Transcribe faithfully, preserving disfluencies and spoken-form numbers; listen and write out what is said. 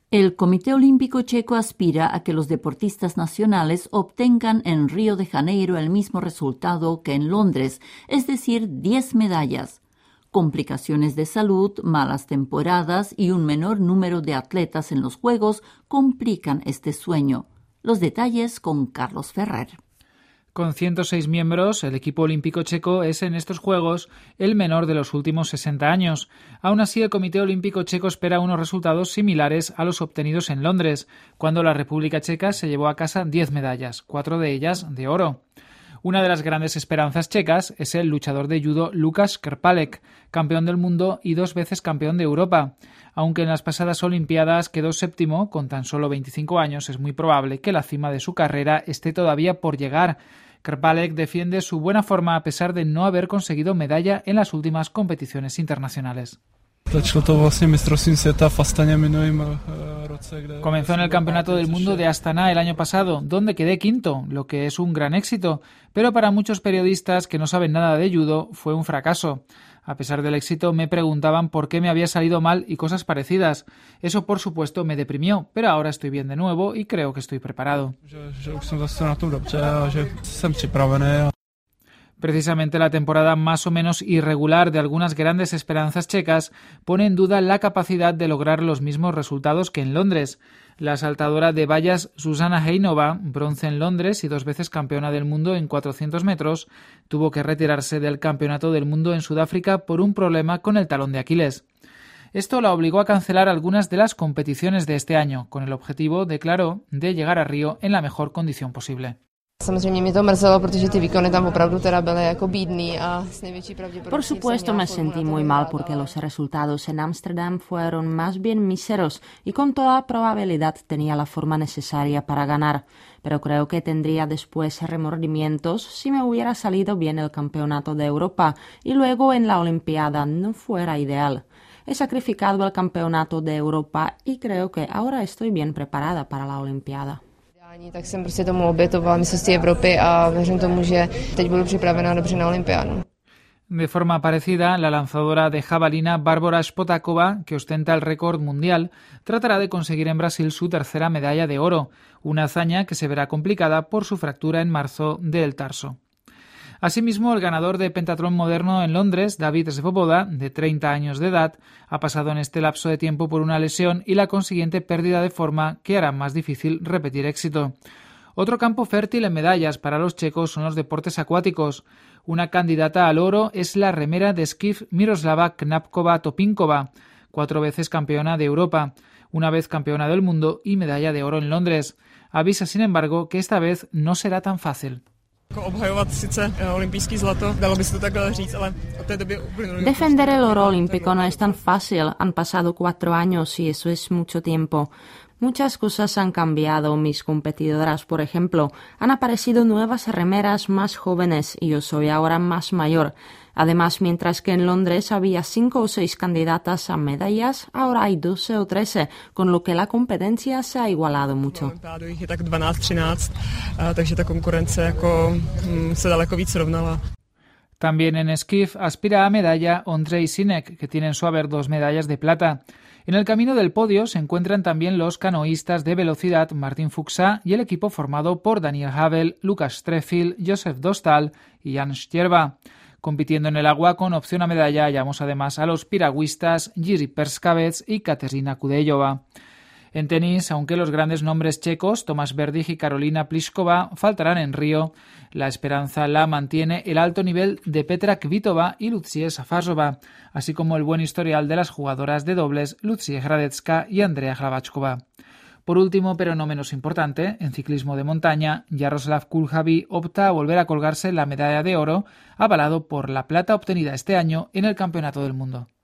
El Comité Olímpico Checo aspira a que los deportistas nacionales obtengan en Río de Janeiro el mismo resultado que en Londres, es decir, diez medallas. Complicaciones de salud, malas temporadas y un menor número de atletas en los Juegos complican este sueño. Los detalles con Carlos Ferrer. Con ciento seis miembros, el equipo olímpico checo es en estos Juegos el menor de los últimos sesenta años. Aún así, el Comité Olímpico Checo espera unos resultados similares a los obtenidos en Londres, cuando la República Checa se llevó a casa diez medallas, cuatro de ellas de oro. Una de las grandes esperanzas checas es el luchador de judo Lukáš Krpálek, campeón del mundo y dos veces campeón de Europa. Aunque en las pasadas Olimpiadas quedó séptimo, con tan solo veinticinco años, es muy probable que la cima de su carrera esté todavía por llegar. Krpálek defiende su buena forma a pesar de no haber conseguido medalla en las últimas competiciones internacionales. Comenzó en el Campeonato del Mundo de Astana el año pasado, donde quedé quinto, lo que es un gran éxito, pero para muchos periodistas que no saben nada de judo fue un fracaso. A pesar del éxito, me preguntaban por qué me había salido mal y cosas parecidas. Eso, por supuesto, me deprimió, pero ahora estoy bien de nuevo y creo que estoy preparado. Precisamente la temporada más o menos irregular de algunas grandes esperanzas checas pone en duda la capacidad de lograr los mismos resultados que en Londres. La saltadora de vallas Zuzana Hejnová, bronce en Londres y dos veces campeona del mundo en cuatrocientos metros, tuvo que retirarse del Campeonato del Mundo en Sudáfrica por un problema con el talón de Aquiles. Esto la obligó a cancelar algunas de las competiciones de este año, con el objetivo, declaró, de llegar a Río en la mejor condición posible. Por supuesto me sentí muy mal porque los resultados en Ámsterdam fueron más bien míseros y con toda probabilidad tenía la forma necesaria para ganar, pero creo que tendría después remordimientos si me hubiera salido bien el Campeonato de Europa y luego en la Olimpiada no fuera ideal. He sacrificado el Campeonato de Europa y creo que ahora estoy bien preparada para la Olimpiada. Tak jsem prostě tomu obětovala mistrovství Evropy a věřím tomu, že teď budu připravená dobře na olympiádu. De forma parecida, la lanzadora de jabalina Bárbara Spotakova, que ostenta el récord mundial, tratará de conseguir en Brasil su tercera medalla de oro, una hazaña que se verá complicada por su fractura en marzo del tarso. Asimismo, el ganador de pentatlón moderno en Londres, David Svoboda, de treinta años de edad, ha pasado en este lapso de tiempo por una lesión y la consiguiente pérdida de forma que hará más difícil repetir éxito. Otro campo fértil en medallas para los checos son los deportes acuáticos. Una candidata al oro es la remera de esquí Miroslava Knapkova-Topinkova, cuatro veces campeona de Europa, una vez campeona del mundo y medalla de oro en Londres. Avisa, sin embargo, que esta vez no será tan fácil. Defender el oro olímpico no es tan fácil. Han pasado cuatro años y eso es mucho tiempo. Muchas cosas han cambiado. Mis competidoras, por ejemplo, han aparecido nuevas remeras más jóvenes y yo soy ahora más mayor. Además, mientras que en Londres había cinco o seis candidatas a medallas, ahora hay doce o trece, con lo que la competencia se ha igualado mucho. También en esquí aspira a medalla Ondřej Sinek, que tiene en su haber dos medallas de plata. En el camino del podio se encuentran también los canoístas de velocidad Martin Fuxa y el equipo formado por Daniel Havel, Lukáš Strefil, Josef Dostal y Jan Štierba. Compitiendo en el agua con opción a medalla hallamos además a los piragüistas Jiří Perskavec y Kateřina Kudejová. En tenis, aunque los grandes nombres checos, Tomás Berdych y Karolina Pliskova, faltarán en Río, la esperanza la mantiene el alto nivel de Petra Kvitova y Lucie Šafářová, así como el buen historial de las jugadoras de dobles Lucie Hradecká y Andrea Hlavačková. Por último, pero no menos importante, en ciclismo de montaña, Jaroslav Kulhavý opta a volver a colgarse la medalla de oro, avalado por la plata obtenida este año en el Campeonato del Mundo.